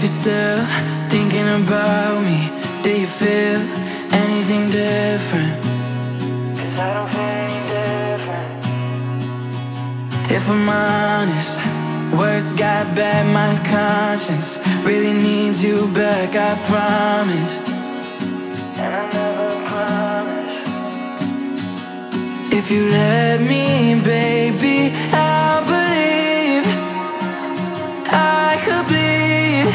you're still thinking about me, do you feel anything different? 'Cause I don't feel any different. If I'm honest, words got bad, my conscience really needs you back, I promise. And I never promise. If you let me, baby, I'll believe I could bleed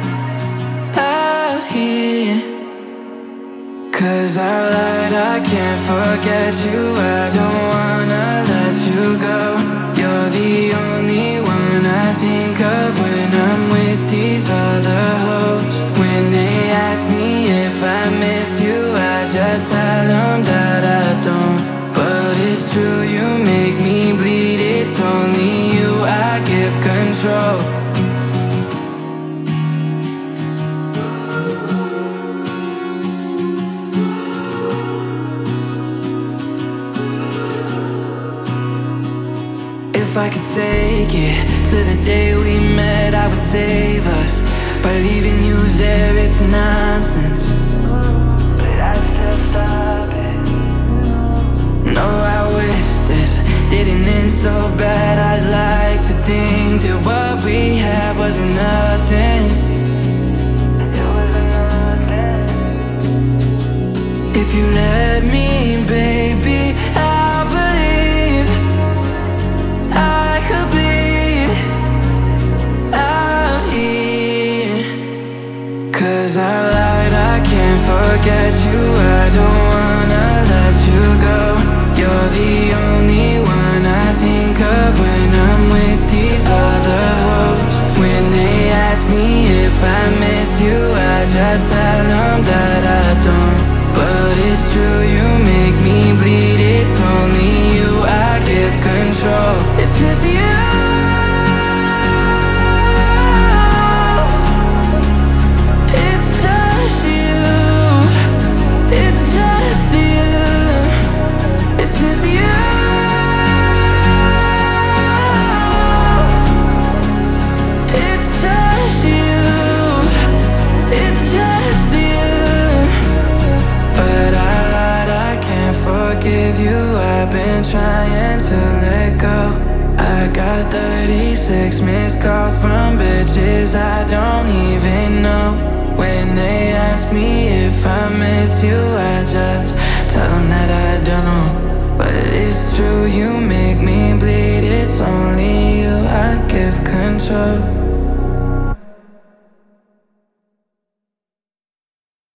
out here. 'Cause I lied, I can't forget you, I don't wanna let you go. You're the only one I think of when I'm with these other hoes. When they ask me if I miss you, I just tell them that I don't. But it's true, you make me bleed, it's only you I give control. If I could take it to the day we met, I would save us. By leaving you there, it's nonsense. But I still stop it. No, I wish this didn't end so bad. I'd like to think that what we had wasn't nothing. It wasn't nothing. If you let me, baby, I'll believe I could bleed out here. 'Cause I lied, I can't forget you, I don't wanna let you go. You're the only one I think of when I'm with these other hoes. When they ask me if I miss you, I just tell them that I don't. But it's true, you make me bleed, it's only you I give control. It's just you. It's just you. It's just you. It's just you. It's just you. It's just you. But I lied, I can't forgive you, I've been trying to let go. I got 36 missed calls from bitches I don't even know. When they ask me if I miss you, I just tell them that I don't. But it's true, you make me bleed, it's only you I give control.